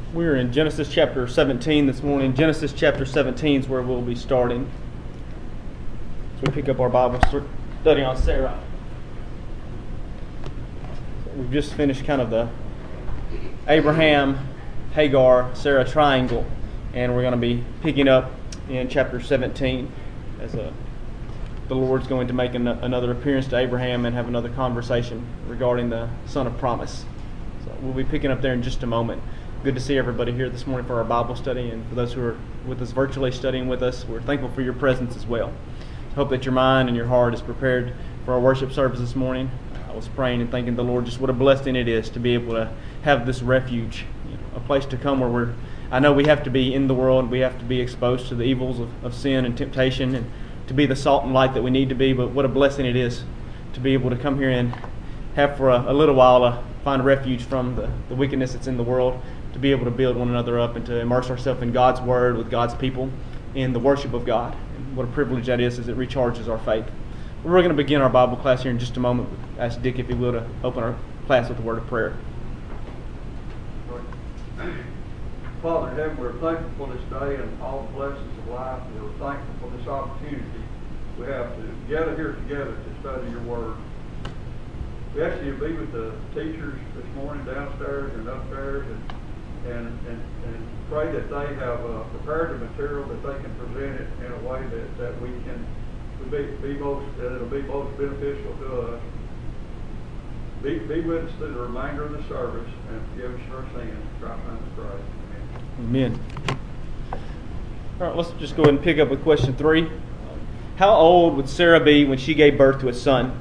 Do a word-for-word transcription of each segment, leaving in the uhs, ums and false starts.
We're in Genesis chapter seventeen this morning. Genesis chapter seventeen is where we'll be starting. So we pick up our Bible study on Sarah. We've just finished kind of the Abraham, Hagar, Sarah triangle, and we're going to be picking up in chapter seventeen as a, the Lord's going to make an, another appearance to Abraham and have another conversation regarding the son of promise. So we'll be picking up there in just a moment. Good to see everybody here this morning for our Bible study, and for those who are with us virtually studying with us, we're thankful for your presence as well. I hope that your mind and your heart is prepared for our worship service this morning. I was praying and thanking the Lord just what a blessing it is to be able to have this refuge, you know, a place to come where we're, I know we have to be in the world, we have to be exposed to the evils of, of sin and temptation, and to be the salt and light that we need to be, but what a blessing it is to be able to come here and have for a, a little while to find refuge from the, the wickedness that's in the world, to be able to build one another up and to immerse ourselves in God's Word with God's people in the worship of God. And what a privilege that is as it recharges our faith. We're going to begin our Bible class here in just a moment. Ask Dick if he will to open our class with a word of prayer. Father in heaven, we're thankful for this day and all the blessings of life. We're thankful for this opportunity we have to gather here together to study your Word. We ask you to be with the teachers this morning downstairs and upstairs, and and, and, and pray that they have uh, prepared the material, that they can present it in a way that, that we can be, be most, that it'll be most beneficial to us. Be, be with us through the remainder of the service and forgive us our sins. Christ name we pray. Amen. All right, let's just go ahead and pick up with question three. How old would Sarah be when she gave birth to a son?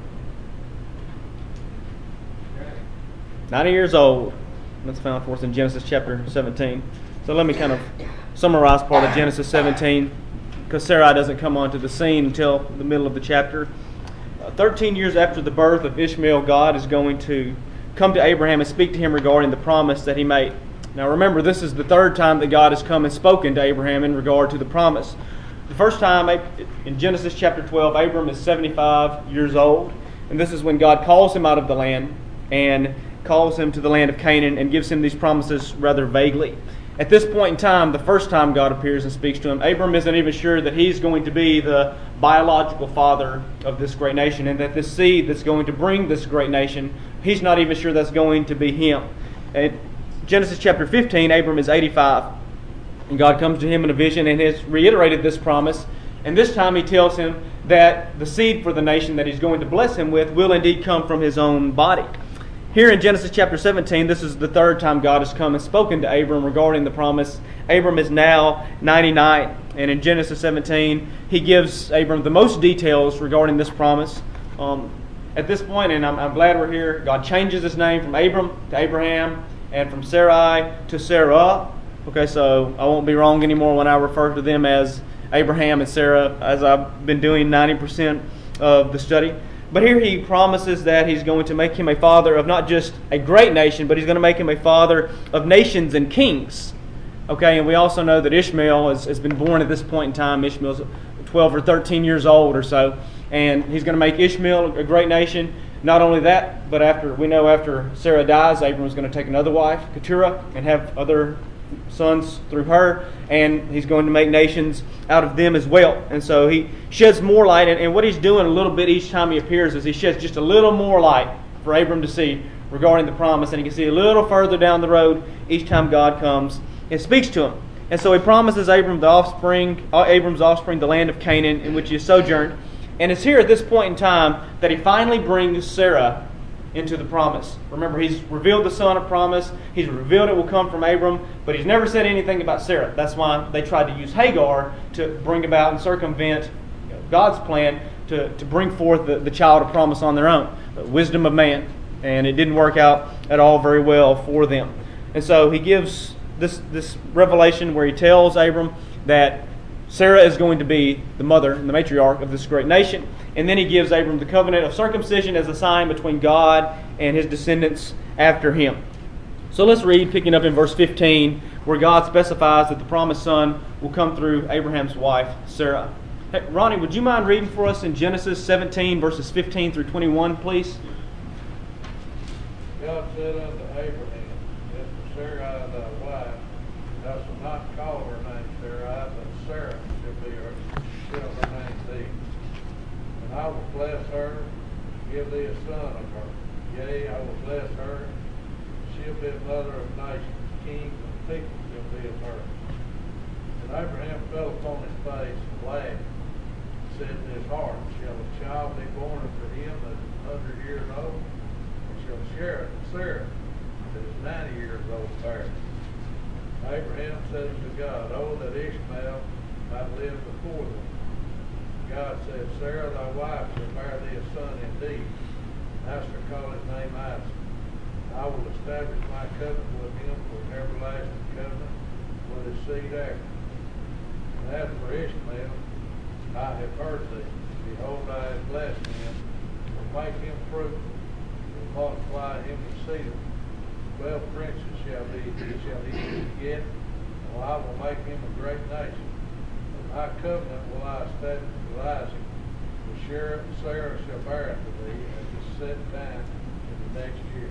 ninety years old. That's found for us in Genesis chapter seventeen. So let me kind of summarize part of Genesis seventeen, because Sarai doesn't come onto the scene until the middle of the chapter. Uh, Thirteen years after the birth of Ishmael, God is going to come to Abraham and speak to him regarding the promise that he made. Now remember, this is the third time that God has come and spoken to Abraham in regard to the promise. The first time in Genesis chapter twelve, Abram is seventy-five years old, and this is when God calls him out of the land and calls him to the land of Canaan and gives him these promises rather vaguely. At this point in time, the first time God appears and speaks to him, Abram isn't even sure that he's going to be the biological father of this great nation, and that this seed that's going to bring this great nation, he's not even sure that's going to be him. In Genesis chapter fifteen, Abram is eighty-five, and God comes to him in a vision and has reiterated this promise, and this time he tells him that the seed for the nation that he's going to bless him with will indeed come from his own body. Here in Genesis chapter seventeen, this is the third time God has come and spoken to Abram regarding the promise. Abram is now ninety-nine, and in Genesis seventeen, he gives Abram the most details regarding this promise. Um, at this point, and I'm, I'm glad we're here, God changes his name from Abram to Abraham, and from Sarai to Sarah. Okay, so I won't be wrong anymore when I refer to them as Abraham and Sarah, as I've been doing ninety percent of the study. But here he promises that he's going to make him a father of not just a great nation, but he's going to make him a father of nations and kings. Okay, and we also know that Ishmael has, has been born at this point in time. Ishmael's twelve or thirteen years old or so. And he's going to make Ishmael a great nation. Not only that, but after we know after Sarah dies, Abram's going to take another wife, Keturah, and have other sons through her, and he's going to make nations out of them as well. And so he sheds more light, and, and what he's doing a little bit each time he appears is he sheds just a little more light for Abram to see regarding the promise, and he can see a little further down the road each time God comes and speaks to him. And so he promises Abram the offspring, Abram's offspring, the land of Canaan in which he has sojourned. And it's here at this point in time that he finally brings Sarah into the promise. Remember, he's revealed the son of promise. He's revealed it will come from Abram, but he's never said anything about Sarah. That's why they tried to use Hagar to bring about and circumvent you know, God's plan to, to bring forth the, the child of promise on their own. The wisdom of man. And it didn't work out at all very well for them. And so he gives this, this revelation where he tells Abram that Sarah is going to be the mother and the matriarch of this great nation. And then he gives Abram the covenant of circumcision as a sign between God and his descendants after him. So let's read, picking up in verse fifteen, where God specifies that the promised son will come through Abraham's wife, Sarah. Hey, Ronnie, would you mind reading for us in Genesis seventeen, verses fifteen through twenty-one, please? God said unto Abraham, Let the Sarai thy wife, thou shalt not call her name Sarai, but Sarah shall be her, shall her name thee. And I will bless her, give thee a son of her. Yea, I will bless her, she'll be a mother of nations, kings and people shall be of her. And Abraham fell upon his face and laughed, and said in his heart, shall a child be born unto him that is a hundred years old? And shall Sarah, Sarah that is ninety years old, bear? Abraham said unto God, oh, that Ishmael might live before them. God said, Sarah thy wife shall bear thee a son indeed, and thou shalt call his name Isaac. I will establish my covenant with him for an everlasting covenant with his seed after. And as for Ishmael, I have heard thee. Behold, I have blessed him, will make him fruitful, will multiply him exceedingly. Twelve princes shall be, shall he beget, and I will make him a great nation. And my covenant will I establish with Isaac, and Sarah, Sarah shall bear unto thee at the set time in the next year.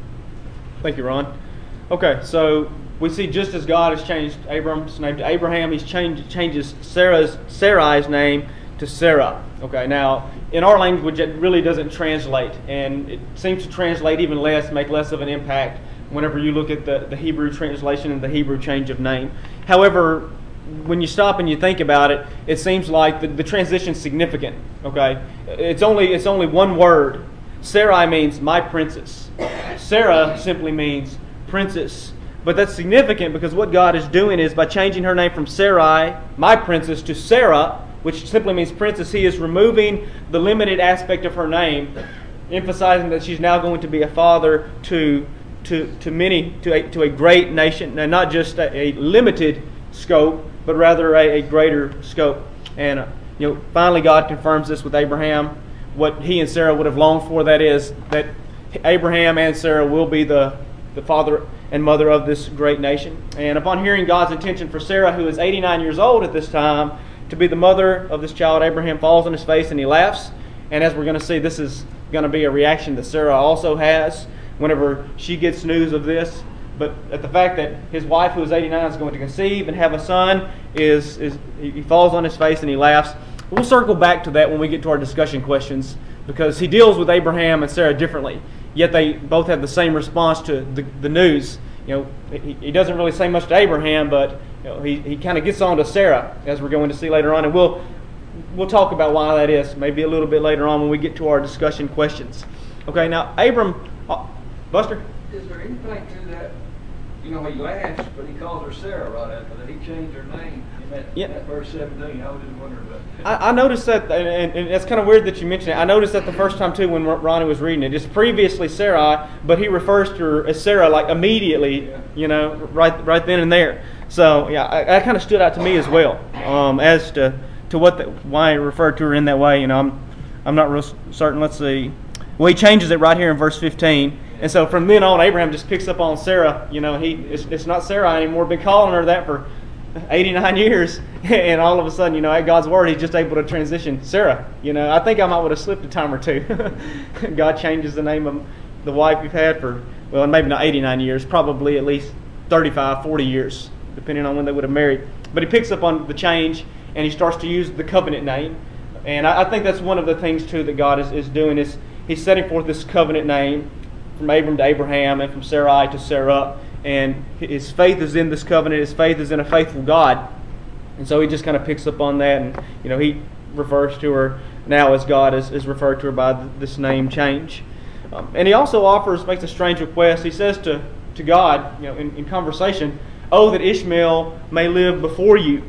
Thank you, Ron. Okay, so we see just as God has changed Abram's name to Abraham, He's changed changes Sarah's Sarai's name to Sarah. Okay, now in our language it really doesn't translate, and it seems to translate even less, make less of an impact whenever you look at the, the Hebrew translation and the Hebrew change of name. However, when you stop and you think about it, it seems like the, the transition is significant. Okay, it's only it's only one word. Sarai means my princess. Sarah simply means princess. But that's significant because what God is doing is by changing her name from Sarai, my princess, to Sarah, which simply means princess, He is removing the limited aspect of her name, emphasizing that she's now going to be a father to to to many, to a, to a great nation, and not just a, a limited scope, but rather a, a greater scope. And uh, you know, finally, God confirms this with Abraham. What he and Sarah would have longed for, that is, that Abraham and Sarah will be the, the father and mother of this great nation. And upon hearing God's intention for Sarah, who is eighty-nine years old at this time, to be the mother of this child, Abraham falls on his face and he laughs. And as we're going to see, this is going to be a reaction that Sarah also has whenever she gets news of this. But at the fact that his wife, who is eighty-nine, is going to conceive and have a son, is, is he falls on his face and he laughs. We'll circle back to that when we get to our discussion questions, because he deals with Abraham and Sarah differently. Yet they both have the same response to the, the news. You know, he, he doesn't really say much to Abraham, but you know, he, he kind of gets on to Sarah, as we're going to see later on. And we'll we'll talk about why that is, maybe a little bit later on when we get to our discussion questions. Okay, now Abram, uh, Buster? Is there anything to that? You know, he laughs, but he calls her Sarah right after that. He changed her name in that, Yep. that verse seventeen. I was just wondering about that. I, I noticed that, and, and it's kind of weird that you mentioned it. I noticed that the first time too when Ronnie was reading it. It's previously Sarai, but he refers to her as Sarah like immediately, Yeah. you know, right right then and there. So yeah, I, that kind of stood out to me as well, um, as to to what the, why he referred to her in that way. You know, I'm I'm not real certain. Let's see. Well, he changes it right here in verse fifteen. And so from then on, Abraham just picks up on Sarah. You know, he it's, it's not Sarah anymore. Been calling her that for eighty-nine years, and all of a sudden, you know, at God's word, he's just able to transition Sarah. You know, I think I might would have slipped a time or two. God changes the name of the wife you've had for, well, maybe not eighty-nine years, probably at least thirty-five, forty years, depending on when they would have married. But he picks up on the change, and he starts to use the covenant name. And I, I think that's one of the things, too, that God is, is doing is he's setting forth this covenant name from Abram to Abraham and from Sarai to Sarah. And his faith is in this covenant. His faith is in a faithful God. And so he just kind of picks up on that. And, you know, he refers to her now as God is, is referred to her by this name change. Um, and he also offers, makes a strange request. He says to, to God, you know, in, in conversation, "Oh, that Ishmael may live before you."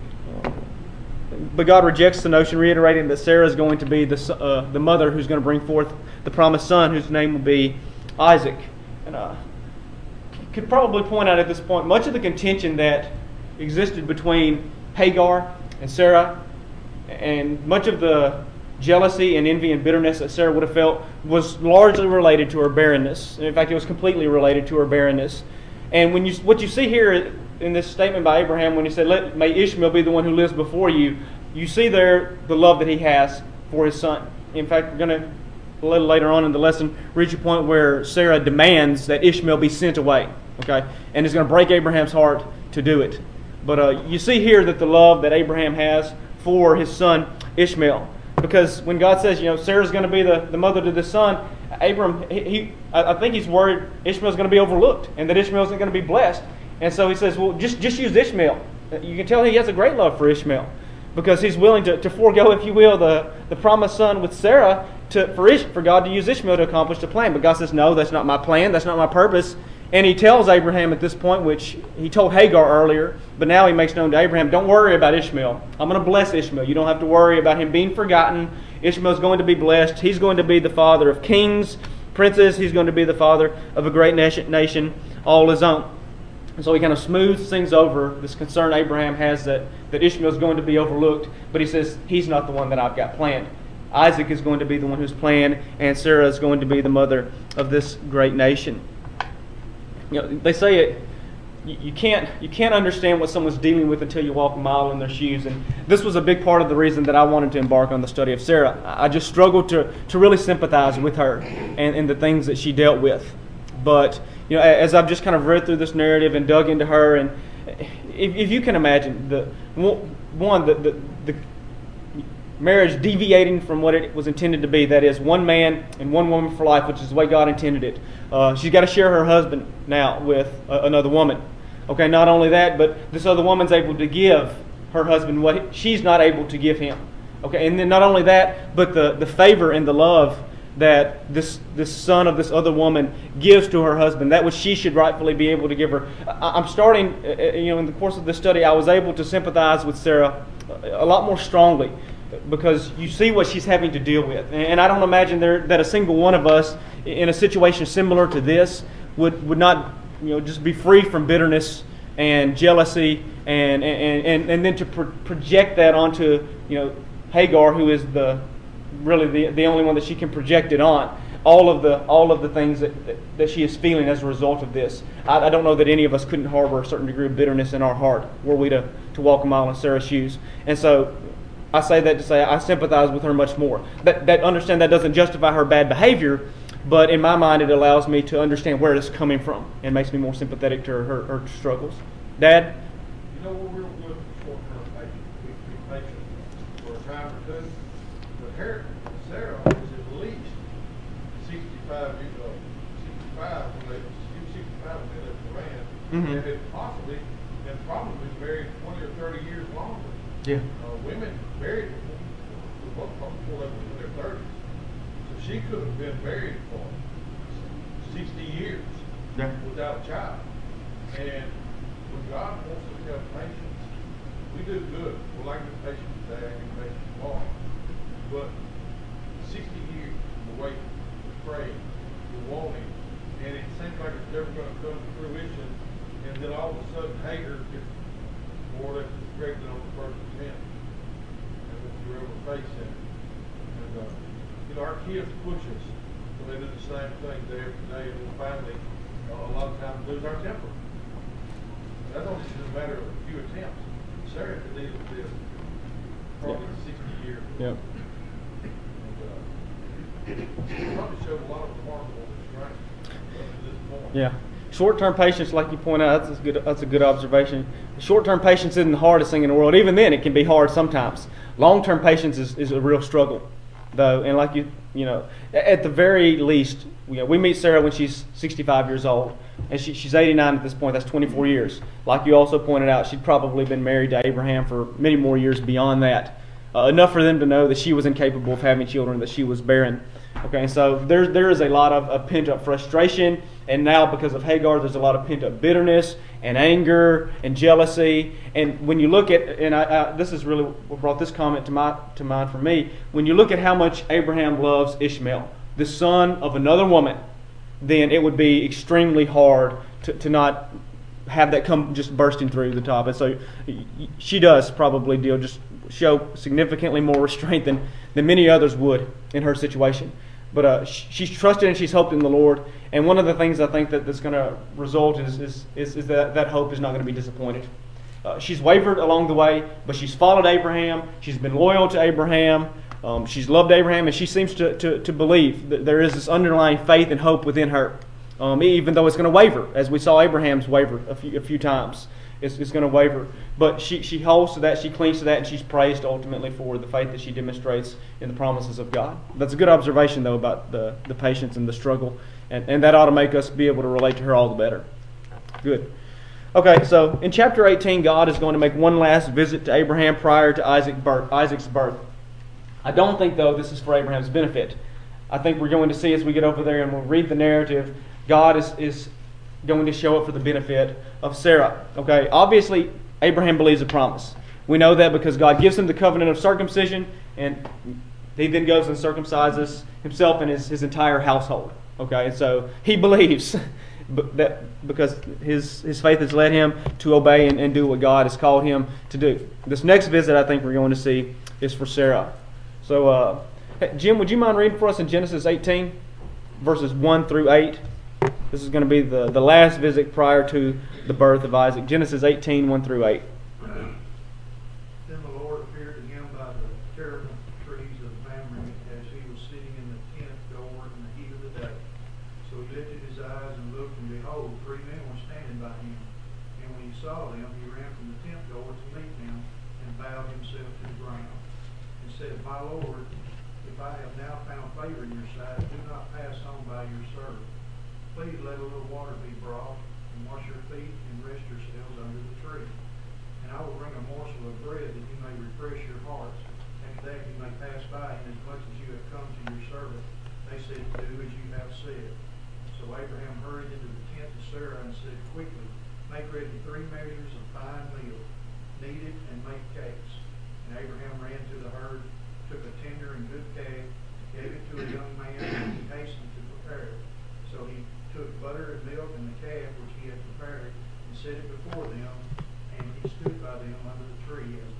But God rejects the notion, reiterating that Sarah is going to be the, uh, the mother who's going to bring forth the promised son, whose name will be Isaac. And uh, could probably point out at this point much of the contention that existed between Hagar and Sarah, and much of the jealousy and envy and bitterness that Sarah would have felt was largely related to her barrenness. In fact, it was completely related to her barrenness. And when you what you see here in this statement by Abraham, when he said, "Let may Ishmael be the one who lives before you," you see there the love that he has for his son. In fact, we're going to, a little later on in the lesson, reach a point where Sarah demands that Ishmael be sent away. Okay, and it's going to break Abraham's heart to do it. But uh, you see here that the love that Abraham has for his son Ishmael, because when God says, you know, Sarah's going to be the, the mother to this son, Abram, he, he I think he's worried Ishmael's going to be overlooked and that Ishmael isn't going to be blessed. And so he says, well, just, just use Ishmael. You can tell he has a great love for Ishmael because he's willing to, to forego, if you will, the, the promised son with Sarah to, for, Ish, for God to use Ishmael to accomplish the plan. But God says, no, that's not my plan. That's not my purpose. And he tells Abraham at this point, which he told Hagar earlier, but now he makes known to Abraham, don't worry about Ishmael. I'm going to bless Ishmael. You don't have to worry about him being forgotten. Ishmael's going to be blessed. He's going to be the father of kings, princes. He's going to be the father of a great nation, nation all his own. And so he kind of smooths things over, this concern Abraham has that, that Ishmael's going to be overlooked, but he says, he's not the one that I've got planned. Isaac is going to be the one who's planned, and Sarah is going to be the mother of this great nation. You know, they say it, you, you can't you can't understand what someone's dealing with until you walk a mile in their shoes. And this was a big part of the reason that I wanted to embark on the study of Sarah. I just struggled to, to really sympathize with her and, and the things that she dealt with. But you know, as I've just kind of read through this narrative and dug into her, and if, if you can imagine, the one the, the the marriage deviating from what it was intended to be, that is, one man and one woman for life, which is the way God intended it. Uh, she's got to share her husband now with uh, another woman. Okay, not only that, but this other woman's able to give her husband what she's not able to give him. Okay, and then not only that, but the, the favor and the love that this this son of this other woman gives to her husband, that which she should rightfully be able to give her. I, I'm starting, uh, you know, in the course of this study, I was able to sympathize with Sarah a lot more strongly, because you see what she's having to deal with. And I don't imagine there, that a single one of us in a situation similar to this would, would not, you know, just be free from bitterness and jealousy and and, and, and then to pro- project that onto, you know, Hagar, who is the really the, the only one that she can project it on. All of the all of the things that, that, that she is feeling as a result of this. I, I don't know that any of us couldn't harbor a certain degree of bitterness in our heart were we to, to walk a mile in Sarah's shoes. And so I say that to say I sympathize with her much more. That, that understand that doesn't justify her bad behavior, but in my mind it allows me to understand where it's coming from and makes me more sympathetic to her, her, her struggles. Dad? You know, we're real good for short-term patience. We can be patient for a time or two. But here, Sarah was at least sixty-five years old. sixty-five when they, she was sixty-five when they left Iran. Mm-hmm. And had possibly, and probably married twenty or thirty years longer. Yeah. Uh, women married before, before they were in their thirties. So she could have been married for sixty years Yeah. without a child. And when God wants us to have patience, we do good. We're like the patient today and patient tomorrow. But sixty years, we're waiting, we're praying, we're wanting, and it seems like it's never going to come to fruition. And then all of a sudden, Hagar gets more or less pregnant on the first attempt. And what you're ever facing. And, uh, you know, our kids push us. So they do the same thing day after day, and we'll finally, uh, a lot of times, lose our temper. And that's only just a matter of a few attempts. Sarah could deal with this probably Yeah. sixty years. Yep. And, uh, she probably showed a lot of remarkable restraint up to this point. Yeah. Short-term patience, like you point out, that's a good, that's a good observation. Short-term patience isn't the hardest thing in the world. Even then, it can be hard sometimes. Long-term patience is, is a real struggle, though. And like you, you know, at the very least, you know, we meet Sarah when she's sixty-five years old, and she, she's eighty-nine at this point. That's twenty-four years. Like you also pointed out, she'd probably been married to Abraham for many more years beyond that. Uh, enough for them to know that she was incapable of having children, that she was barren. Okay, and so there, there is a lot of, of pent-up frustration, and now because of Hagar, there's a lot of pent-up bitterness and anger and jealousy. And when you look at, and I, I, this is really what brought this comment to my to mind for me, when you look at how much Abraham loves Ishmael, the son of another woman, then it would be extremely hard to, to not have that come just bursting through the top. And so she does probably deal just show significantly more restraint than, than many others would in her situation. But uh, she's trusted and she's hoped in the Lord. And one of the things I think that that's going to result is, is, is, is that that hope is not going to be disappointed. Uh, she's wavered along the way, but she's followed Abraham. She's been loyal to Abraham. Um, she's loved Abraham, and she seems to, to, to believe that there is this underlying faith and hope within her. Um, even though it's going to waver, as we saw Abraham's waver a few, a few times. It's, it's going to waver. But she, she holds to that, she clings to that, and she's praised ultimately for the faith that she demonstrates in the promises of God. That's a good observation, though, about the, the patience and the struggle. And, and that ought to make us be able to relate to her all the better. Good. Okay, so in chapter eighteen, God is going to make one last visit to Abraham prior to Isaac birth, Isaac's birth. I don't think, though, this is for Abraham's benefit. I think we're going to see as we get over there and we'll read the narrative, God is, is going to show up for the benefit of Sarah. Okay, obviously, Abraham believes a promise. We know that because God gives him the covenant of circumcision, and he then goes and circumcises himself and his, his entire household. Okay, and so he believes that because his, his faith has led him to obey and, and do what God has called him to do. This next visit I think we're going to see is for Sarah. So, uh, hey, Jim, would you mind reading for us in Genesis eighteen, verses one through eight? This is going to be the, the last visit prior to the birth of Isaac. Genesis eighteen, one through eight. Then the Lord appeared to him by the terebinth trees of Mamre as he was sitting in the tent door in the heat of the day. So he lifted his eyes and looked, and behold, three men were standing by him. And when he saw them, he ran from the tent door to meet them, and bowed himself to the ground, and said, My Lord, if I have now found favor in your sight, do not pass on by your servant. Please let a little water be brought, and wash your feet, and rest yourselves under the tree. And I will bring a morsel of bread that you may refresh your hearts. After that you may pass by, and as much as you have come to your servant, they said, Do as you have said. So Abraham hurried into the tent to Sarah and said, Quickly, make ready three measures of fine meal, knead it, and make cakes. And Abraham ran to the herd, took a tender and good calf, gave it to a young man, and he hastened to prepare it. So he took butter and milk and the calf which he had prepared, and set it before them, and he stood by them under the tree as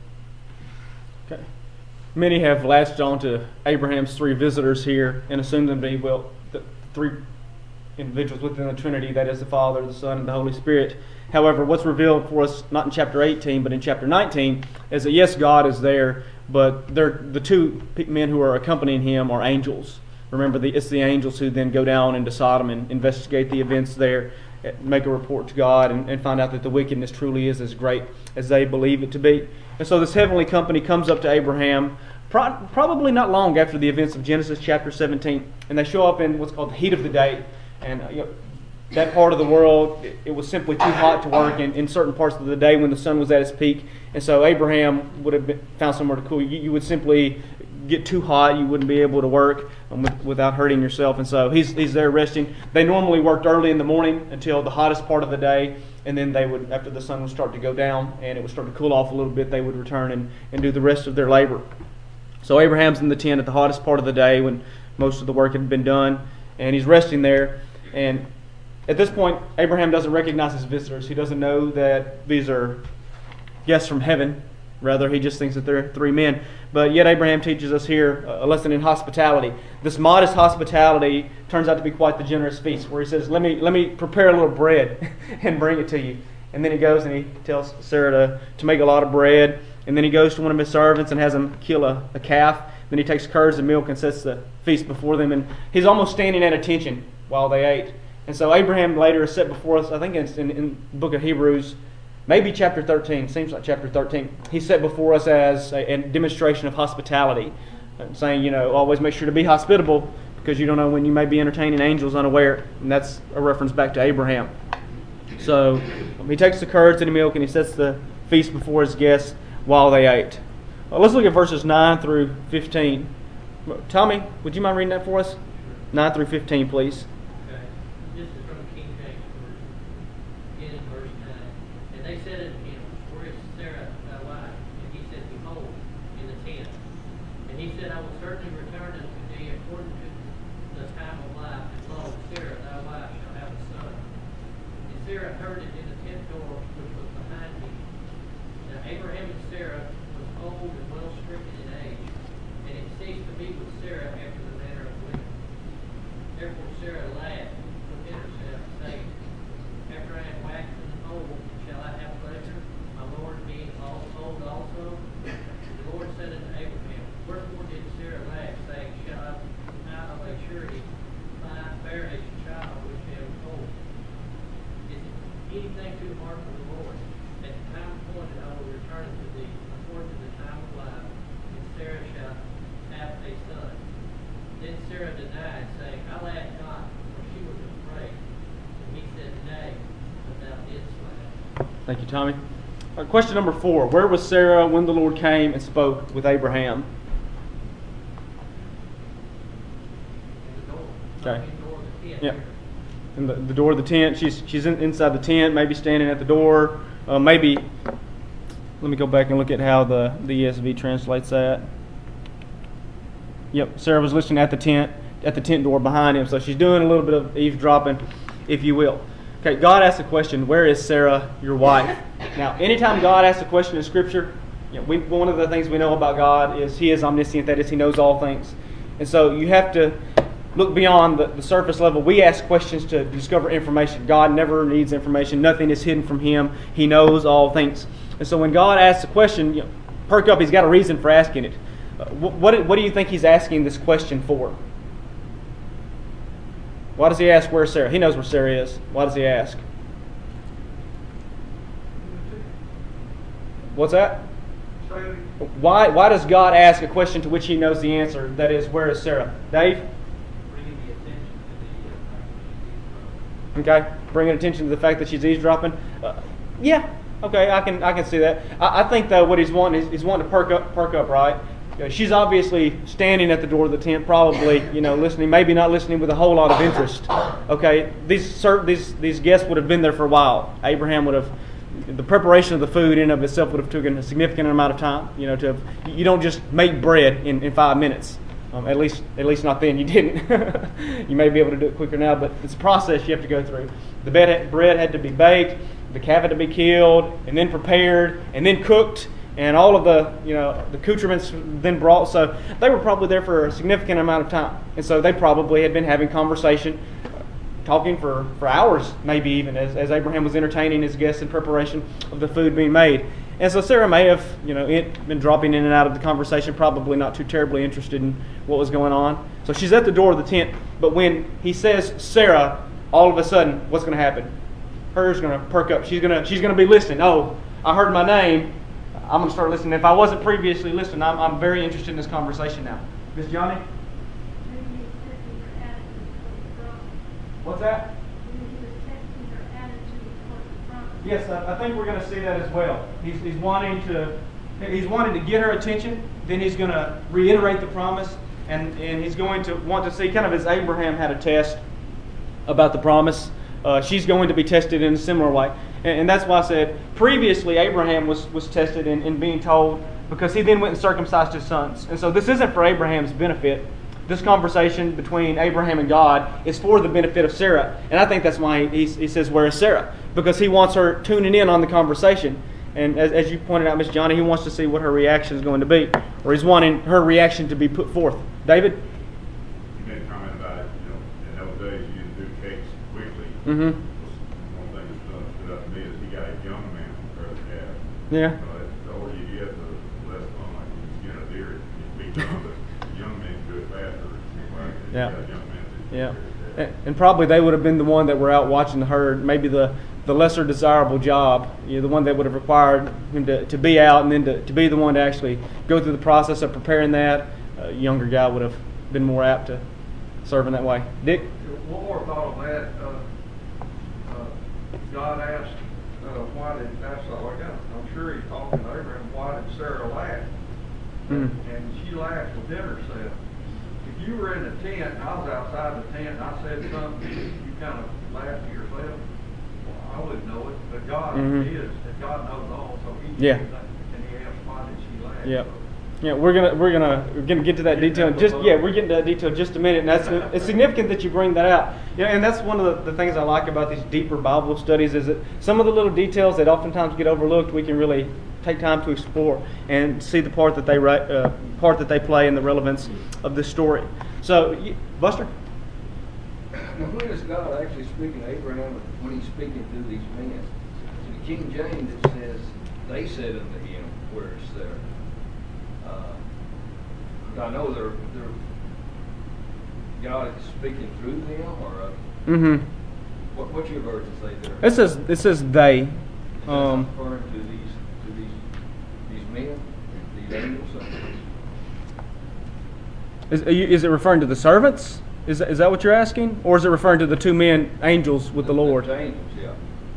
they ate. Okay. Many have latched on to Abraham's three visitors here and assumed them to be, well, the three individuals within the Trinity, that is the Father, the Son, and the Holy Spirit. However, what's revealed for us, not in chapter eighteen, but in chapter nineteen, is that yes, God is there, but they're, the two men who are accompanying him are angels. Remember, the, it's the angels who then go down into Sodom and investigate the events there, make a report to God, and, and find out that the wickedness truly is as great as they believe it to be. And so this heavenly company comes up to Abraham, pro- probably not long after the events of Genesis chapter seventeen, and they show up in what's called the heat of the day. And uh, you know, that part of the world, it, it was simply too hot to work in, in certain parts of the day when the sun was at its peak. And so Abraham would have been, found somewhere to cool. You, you would simply get too hot, you wouldn't be able to work um, with, without hurting yourself. And so he's he's there resting. They normally worked early in the morning until the hottest part of the day, and then they would, after the sun would start to go down and it would start to cool off a little bit, they would return and, and do the rest of their labor. So Abraham's in the tent at the hottest part of the day when most of the work had been done, and he's resting there. And at this point, Abraham doesn't recognize his visitors. He doesn't know that these are guests from heaven. Rather, he just thinks that they're three men. But yet Abraham teaches us here a lesson in hospitality. This modest hospitality turns out to be quite the generous feast, where he says, let me let me prepare a little bread and bring it to you. And then he goes and he tells Sarah to, to make a lot of bread. And then he goes to one of his servants and has him kill a, a calf. Then he takes curds and milk and sets the feast before them. And he's almost standing at attention while they ate. And so Abraham later is set before us, I think it's in, in the book of Hebrews, maybe chapter thirteen, seems like chapter thirteen. He's set before us as a, a demonstration of hospitality, saying, you know, always make sure to be hospitable because you don't know when you may be entertaining angels unaware. And that's a reference back to Abraham. So um, he takes the curds and the milk and he sets the feast before his guests while they ate. Well, let's look at verses nine through fifteen. Tommy, would you mind reading that for us? nine through fifteen, please. This is from the King James Version, beginning in verse nine. And they said unto him, Where is Sarah thy wife? And he said, Behold, in the tent. And he said, I will certainly return unto thee according to the time of life, and lo, Sarah thy wife shall have a son. And Sarah heard it in the tent door which was behind him. Now Abraham and Sarah was old and well stricken in age, and it ceased to be with Sarah after the manner of women. Therefore Sarah laughed within herself, saying, After I am waxed old, shall I have pleasure, my Lord being old also? The Lord said unto Abraham, Wherefore did Sarah laugh, saying, Shall I now of a surety bear a child which thing to the mark of the Lord. At the time appointed, I will return to thee, according to the time of life, and Sarah shall have a son. Then Sarah denied, saying, I laughed not, for she was afraid. And he said, Nay, but thou didst laugh. Thank you, Tommy. All right, question number four. Where was Sarah when the Lord came and spoke with Abraham? In the door. Okay. In the door of the tent. Yeah. In the, the door of the tent. She's she's in, inside the tent, maybe standing at the door. Uh, maybe, let me go back and look at how the, the E S V translates that. Yep, Sarah was listening at the tent, at the tent door behind him. So she's doing a little bit of eavesdropping, if you will. Okay, God asked the question, where is Sarah, your wife? Now, anytime God asks a question in Scripture, you know, we, one of the things we know about God is He is omniscient, that is, He knows all things. And so you have to look beyond the, the surface level. We ask questions to discover information. God never needs information. Nothing is hidden from Him. He knows all things. And so when God asks a question, you know, perk up, He's got a reason for asking it. Uh, what, what do you think He's asking this question for? Why does He ask where's Sarah? He knows where Sarah is. Why does He ask? What's that? Why, why does God ask a question to which He knows the answer? That is, where is Sarah? Dave? Bringing the attention to the uh, Okay, bringing attention to the fact that she's eavesdropping. Uh, yeah, okay, I can I can see that. I, I think though what he's wanting is he's wanting to perk up, perk up, right? You know, she's obviously standing at the door of the tent, probably you know listening, maybe not listening with a whole lot of interest. Okay, these certain these these guests would have been there for a while. Abraham would have. The preparation of the food in and of itself would have taken a significant amount of time. You know, to have, you don't just make bread in, in five minutes. Um, at least, at least not then. You didn't. You may be able to do it quicker now, but it's a process you have to go through. The bread, bread had to be baked, the calf had to be killed, and then prepared, and then cooked, and all of the, you know, the accoutrements then brought. So they were probably there for a significant amount of time, and so they probably had been having conversation, talking for, for hours, maybe even, as, as Abraham was entertaining his guests in preparation of the food being made. And so Sarah may have, you know, it, been dropping in and out of the conversation, probably not too terribly interested in what was going on. So she's at the door of the tent, but when he says Sarah, all of a sudden, what's going to happen? Hers going to perk up. She's going to she's going to be listening. Oh, I heard my name. I'm going to start listening. If I wasn't previously listening, I'm, I'm very interested in this conversation now. Miss Johnny? What's that? Yes, I, I think we're going to see that as well. He's, he's wanting to he's wanting to get her attention. Then he's going to reiterate the promise, and, and he's going to want to see, kind of as Abraham had a test about the promise, uh, she's going to be tested in a similar way. And, and that's why I said previously Abraham was, was tested in, in being told, because he then went and circumcised his sons. And so this isn't for Abraham's benefit. This conversation between Abraham and God is for the benefit of Sarah. And I think that's why he, he says, where is Sarah? Because he wants her tuning in on the conversation. And as, as you pointed out, Miss Johnny, he wants to see what her reaction is going to be. Or he's wanting her reaction to be put forth. David? You made a comment about it, you know, in those days you didn't do cakes quickly. Mm-hmm. One thing that stood, stood up to me is he got a young man from the calf. Yeah. So the older you get, the less fun like you skin a deer. You beat them, but the young men do it faster. Yeah. You got young men that Yeah. do it. And, and probably they would have been the one that were out watching the herd, maybe the, the lesser desirable job, you know, the one that would have required him to, to be out and then to, to be the one to actually go through the process of preparing that. A younger guy would have been more apt to serve in that way. Dick? One more thought on that. Uh, uh, God asked, uh, why did, that's all I got. I'm sure he's talking to Abraham, why did Sarah laugh? Mm. And she laughed within herself. If you were in the tent, and I was outside the tent, and I said something, you kind of laughed to yourself. Well, I wouldn't know it, but God Mhm. is, and God knows all, so He Yeah. knows that. And He asked, why did she laugh? Yeah. So, Yeah, we're gonna we're gonna we're gonna get to that detail. in Just yeah, we're getting to that detail in just a minute, and that's it's significant that you bring that out. Yeah, and that's one of the, the things I like about these deeper Bible studies is that some of the little details that oftentimes get overlooked, we can really take time to explore and see the part that they uh, part that they play in the relevance of this story. So, Buster. Now, when is God actually speaking to Abraham when He's speaking through these men? In the King James it says, "They said unto him, Where is Sarah?" Uh, I know they're, they're God is speaking through them, or uh, Mm-hmm. What, what's your version say there? It says it says they. Is that Um, referring to these, to these, these men, these angels? is, are you- is it referring to the servants? Is that, is that what you're asking, or is it referring to the two men angels with the Lord? The angels, yeah.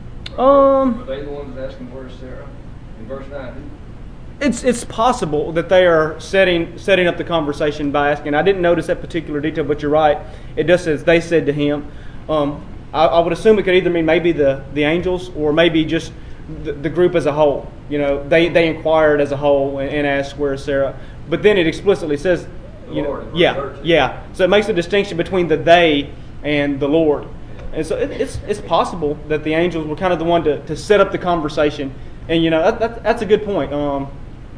Um, Are they the ones asking where's Sarah? In verse nine, who? It's it's possible that they are setting setting up the conversation by asking. I didn't notice that particular detail, but you're right. It does says they said to him. Um, I, I would assume it could either mean maybe the, the angels or maybe just the, the group as a whole. You know, they, they inquired as a whole and, and asked where is Sarah. But then it explicitly says, you know, Lord, in verse yeah, thirteen. yeah. So it makes a distinction between the they and the Lord. And so it, it's it's possible that the angels were kind of the one to, to set up the conversation. And you know that, that that's a good point. Um,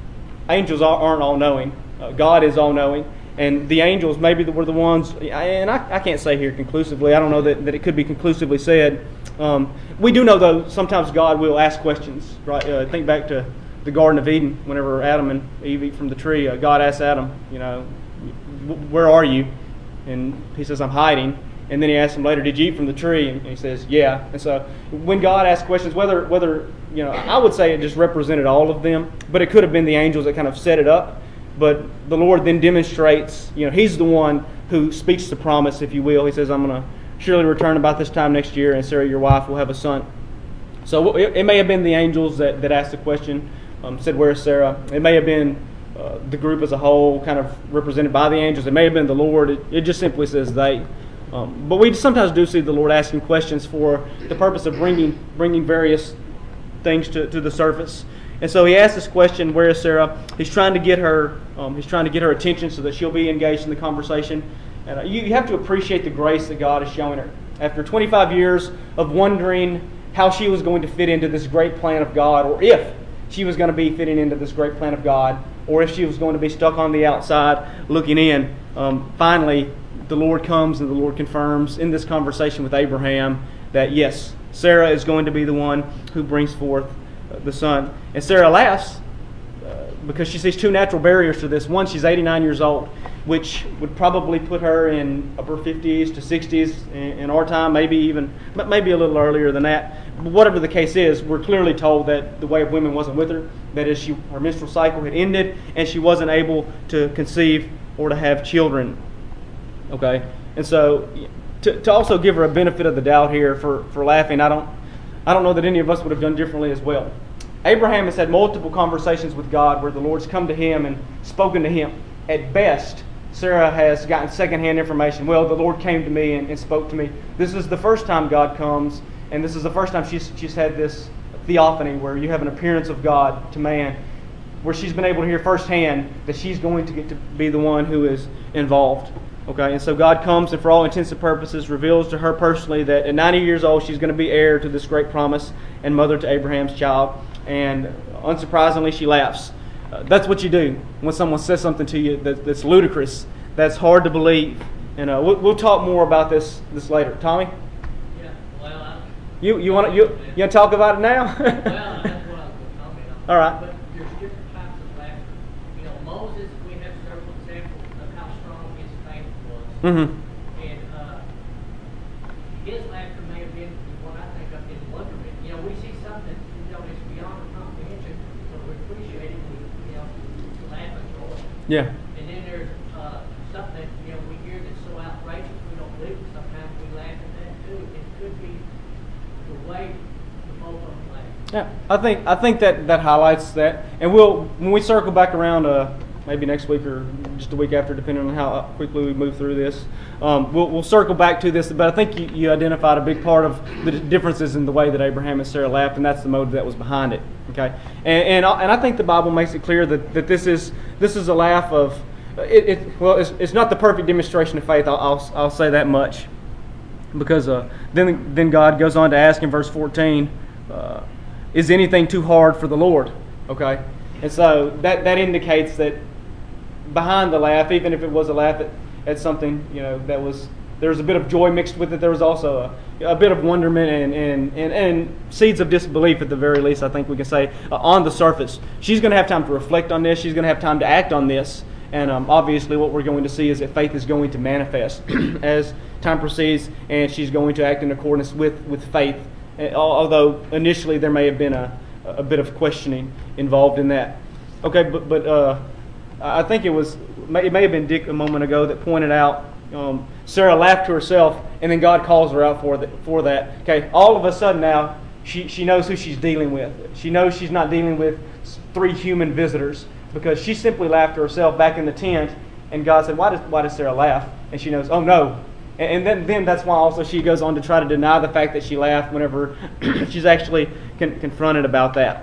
angels aren't all knowing. Uh, God is all knowing, and the angels maybe were the ones. And I, I can't say here conclusively. I don't know that, that it could be conclusively said. Um, we do know though sometimes God will ask questions. Right? Uh, think back to the Garden of Eden. Whenever Adam and Eve eat from the tree, uh, God asked Adam, you know, where are you? And he says, I'm hiding. And then he asks him later, did you eat from the tree? And he says, yeah. And so when God asks questions, whether, whether you know, I would say it just represented all of them, but it could have been the angels that kind of set it up. But the Lord then demonstrates, you know, He's the one who speaks the promise, if you will. He says, I'm going to surely return about this time next year, and Sarah, your wife, will have a son. So it, it may have been the angels that, that asked the question, um, said, where's Sarah? It may have been uh, the group as a whole, kind of represented by the angels. It may have been the Lord. It, it just simply says they. Um, but we sometimes do see the Lord asking questions for the purpose of bringing bringing various things to, to the surface. And so he asks this question, where is Sarah? He's trying to get her um, he's trying to get her attention so that she'll be engaged in the conversation. And uh, you, you have to appreciate the grace that God is showing her. After twenty-five years of wondering how she was going to fit into this great plan of God, or if she was going to be fitting into this great plan of God, or if she was going to be stuck on the outside looking in, um, finally the Lord comes and the Lord confirms in this conversation with Abraham that yes, Sarah is going to be the one who brings forth the son. And Sarah laughs uh, because she sees two natural barriers to this. One, she's eighty-nine years old, which would probably put her in upper fifties to sixties in, in our time, maybe even maybe a little earlier than that. But whatever the case is, we're clearly told that the way of women wasn't with her. That is, she, her menstrual cycle had ended and she wasn't able to conceive or to have children. Okay, and so to, to also give her a benefit of the doubt here for, for laughing, I don't I don't know that any of us would have done differently as well. Abraham has had multiple conversations with God where the Lord's come to him and spoken to him. At best, Sarah has gotten secondhand information. Well, the Lord came to me and, and spoke to me. This is the first time God comes, and this is the first time she's she's had this theophany where you have an appearance of God to man, where she's been able to hear firsthand that she's going to get to be the one who is involved. Okay, and so God comes and for all intents and purposes reveals to her personally that at ninety years old she's going to be heir to this great promise and mother to Abraham's child. And unsurprisingly, she laughs. Uh, that's what you do when someone says something to you that, that's ludicrous, that's hard to believe. And uh, we'll, we'll talk more about this this later. Tommy, Yeah, well, I, you you want to you, you want to talk about it now? well, that's what I was going to comment on. All right. But there's different types of laughter. You know, Moses, we have several examples of how strong his faith was. Mm-hmm. And uh, his laughter may have been what I think of his wonderment. You know, we see something, you know, that's beyond our comprehension, but we appreciate it, we, you know, we laugh and joy. Yeah. And then there's uh, something, you know, we hear that's so outrageous, we don't believe it. Sometimes we laugh at that too. It could be the way the both of them laugh. Yeah, I think I think that, that highlights that, and we'll when we circle back around, uh, maybe next week or just a week after, depending on how quickly we move through this, um, we'll we'll circle back to this. But I think you, you identified a big part of the differences in the way that Abraham and Sarah laughed, and that's the motive that was behind it. Okay, and and I, and I think the Bible makes it clear that, that this is this is a laugh of it. it well, it's, it's not the perfect demonstration of faith. I'll I'll, I'll say that much, because uh, then then God goes on to ask in verse fourteen. Uh, Is anything too hard for the Lord? Okay, and so that that indicates that behind the laugh, even if it was a laugh at, at something, you know, that was there was a bit of joy mixed with it. There was also a, a bit of wonderment and and, and and seeds of disbelief at the very least. I think we can say uh, on the surface, she's going to have time to reflect on this. She's going to have time to act on this, and um, obviously, what we're going to see is that faith is going to manifest as time proceeds, and she's going to act in accordance with, with faith. Although initially there may have been a, a bit of questioning involved in that. Okay, but but uh, I think it was it may have been Dick a moment ago that pointed out um, Sarah laughed to herself, and then God calls her out for that. For that. Okay, all of a sudden now she she knows who she's dealing with. She knows she's not dealing with three human visitors, because she simply laughed to herself back in the tent, and God said, "Why does why does Sarah laugh?" And she knows, "Oh no." And then, then that's why also she goes on to try to deny the fact that she laughed whenever she's actually con- confronted about that.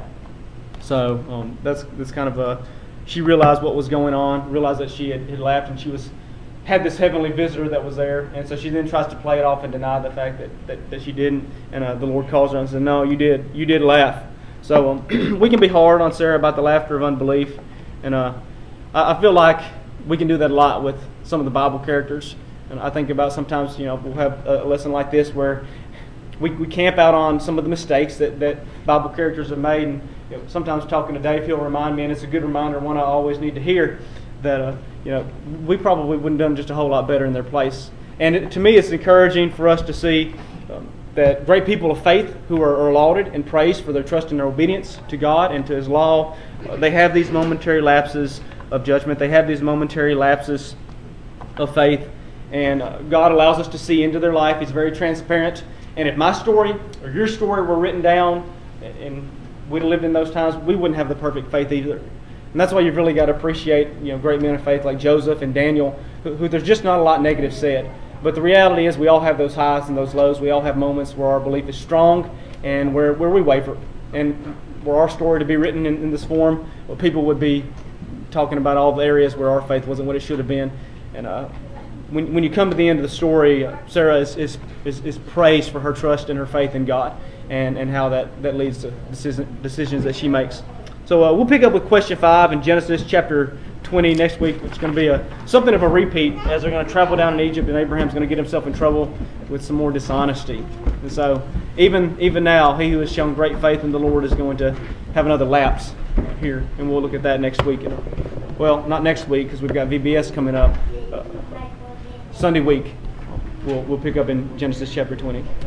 So um, that's that's kind of a, she realized what was going on, realized that she had, had laughed, and she was had this heavenly visitor that was there, and so she then tries to play it off and deny the fact that, that, that she didn't. And uh, the Lord calls her and says, "No, you did, you did laugh." So um, we can be hard on Sarah about the laughter of unbelief, and uh, I, I feel like we can do that a lot with some of the Bible characters. And I think about sometimes, you know, we'll have a lesson like this where we, we camp out on some of the mistakes that, that Bible characters have made. And you know, sometimes talking to Dave, he'll remind me, and it's a good reminder, one I always need to hear, that uh, you know, we probably wouldn't have done just a whole lot better in their place. And it, to me, it's encouraging for us to see um, that great people of faith who are, are lauded and praised for their trust and their obedience to God and to His law, uh, they have these momentary lapses of judgment. They have these momentary lapses of faith. And uh, God allows us to see into their life. He's very transparent. And if my story or your story were written down and we'd have lived in those times, we wouldn't have the perfect faith either. And that's why you've really got to appreciate, you know, great men of faith like Joseph and Daniel, who, who there's just not a lot negative said. But the reality is we all have those highs and those lows. We all have moments where our belief is strong and where, where we waver. And were our story to be written in, in this form, well, people would be talking about all the areas where our faith wasn't what it should have been. And uh, When when you come to the end of the story, Sarah is, is, is, is praised for her trust and her faith in God, and, and how that, that leads to decision, decisions that she makes. So uh, we'll pick up with question five in Genesis chapter twenty next week. It's going to be a something of a repeat as they're going to travel down in Egypt, and Abraham's going to get himself in trouble with some more dishonesty. And so even even now, he who has shown great faith in the Lord is going to have another lapse here, and we'll look at that next week. Well, not next week because we've got V B S coming up. Uh, Sunday week, we'll we'll pick up in Genesis chapter twenty.